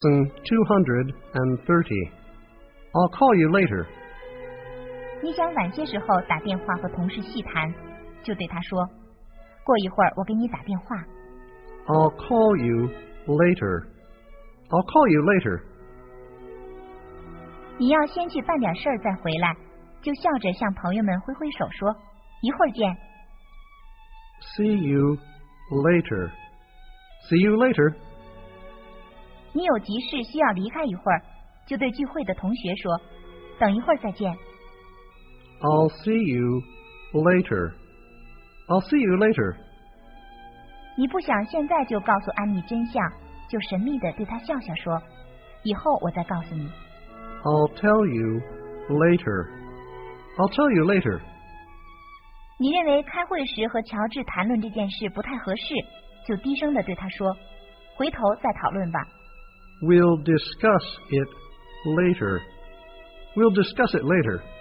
230. I'll call you later. 你想晚些时候打电话和同事细谈，就对他说，过一会儿我给你打电话。 I'll call you later. I'll call you later. 你要先去办点事儿再回来，就笑着向朋友们挥挥手说，一会儿见。 See you later. See you later. 你有急事需要离开一会儿，就对聚会的同学说，等一会儿再见。 I'll see you later. I'll see you later. 你不想现在就告诉安妮真相，就神秘地对她笑笑说，以后我再告诉你。 I'll tell you later. I'll tell you later. 你认为开会时和乔治谈论这件事不太合适，就低声地对他说，回头再讨论吧。 We'll discuss it later. We'll discuss it later.